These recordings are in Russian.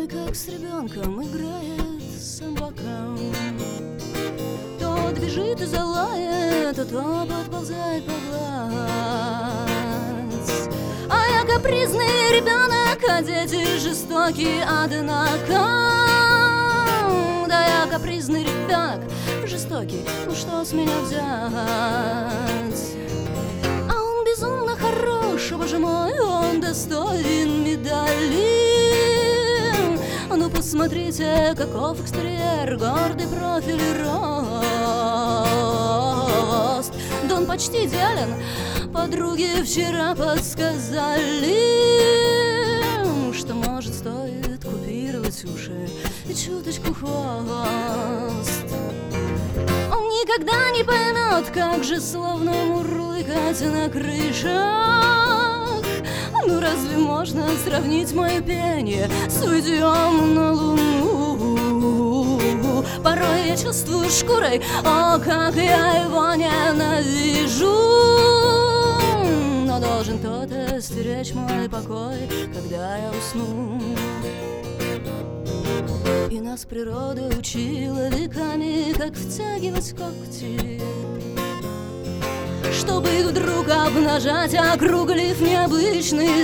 как с ребенком играет сам бокал. То бежит и залает, то подползает погладь. А я капризный ребенок, а дети жестокие, однако. Да, я капризный ребенок, жестокий, ну что с меня взять? А он безумно хорош, боже мой, он достоин медали. Ну посмотрите, каков экстерьер, гордый профиль и рост. Да он почти идеален, подруги вчера подсказали, что может стоит купировать уши и чуточку хвост. Он никогда не поймет, как же словно мурлыкать на крышах. Ну разве можно сравнить мое пение с уйдем на луну? Порой я чувствую шкурой, о, как я его ненавижу. Но должен кто-то стеречь мой покой, когда я усну. И нас природа учила веками, как втягивать когти, чтобы их вдруг обнажать, округлив необычный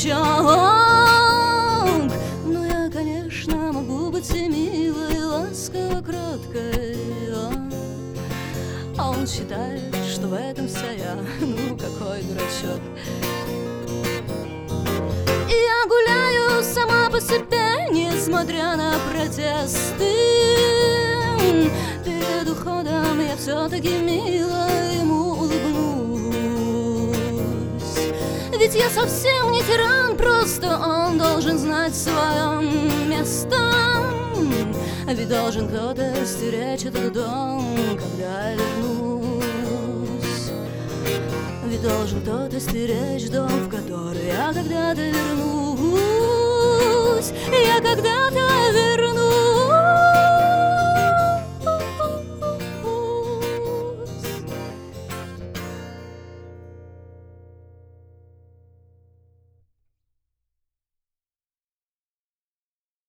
зрачок. Ну я, конечно, могу быть и милой, ласково кроткой, а он считает, что в этом вся я, ну какой дурачок. И я гуляю сама по себе, несмотря на протесты. Перед уходом я все-таки мило ему улыбнусь. Ведь я совсем не тиран, просто он должен знать свое место. Ведь должен кто-то стеречь этот дом, когда я вернусь. Ведь должен кто-то стеречь дом, в который я когда-то вернусь. Я когда-то